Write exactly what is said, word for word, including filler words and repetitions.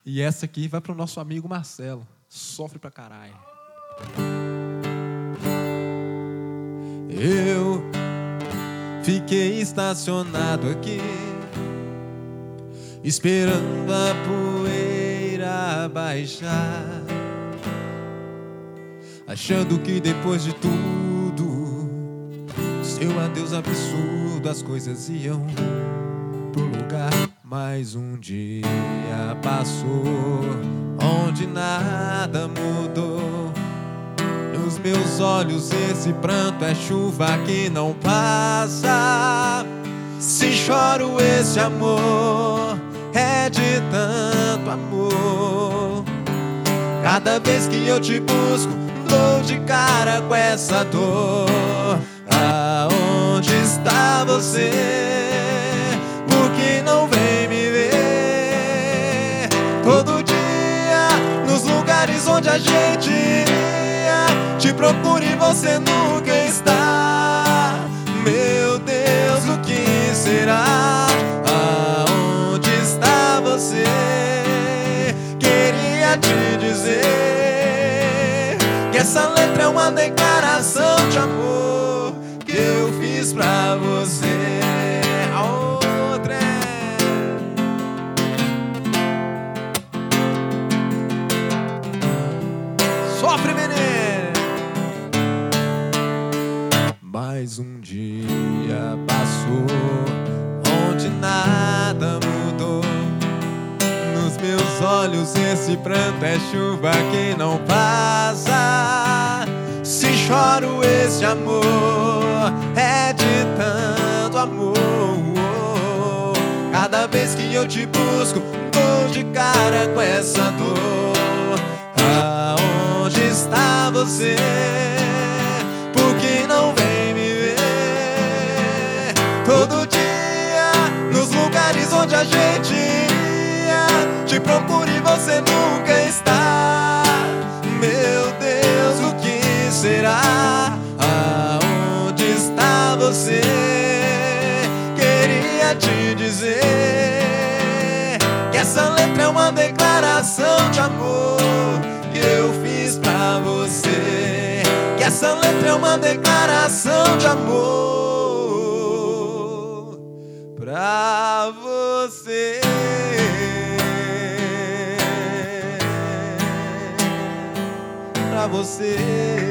E essa aqui vai pro nosso amigo Marcelo. Sofre pra caralho. Eu fiquei estacionado aqui, esperando a poeira baixar, achando que depois de tudo, seu adeus absurdo, as coisas iam pro lugar. Mais um dia passou, onde nada mudou. Nos meus olhos esse pranto é chuva que não passa. Se choro esse amor é de tanto amor. Cada vez que eu te busco, dou de cara com essa dor. Aonde está você? Por que não vem me ver? Todo dia, nos lugares onde a gente iria, te procuro e você nunca está. Meu Deus, o que será? Aonde está você? Queria te dizer que essa letra é uma declaração de amor que eu fiz pra você. A outra é... Sofre, menino! Mais um dia passou, onde nada mudou. Nos meus olhos esse pranto é chuva que não passa. Se choro esse amor é de tanto amor. Cada vez que eu te busco, dou de cara com essa dor. Aonde está você? Por que não vem me ver? Todo dia, nos lugares onde a gente ia, te procuro e você nunca está. Meu Deus, o que será? Aonde está você? Queria te dizer que essa letra é uma declaração de amor que eu fiz pra você. Que essa letra é uma declaração de amor pra você. Pra você.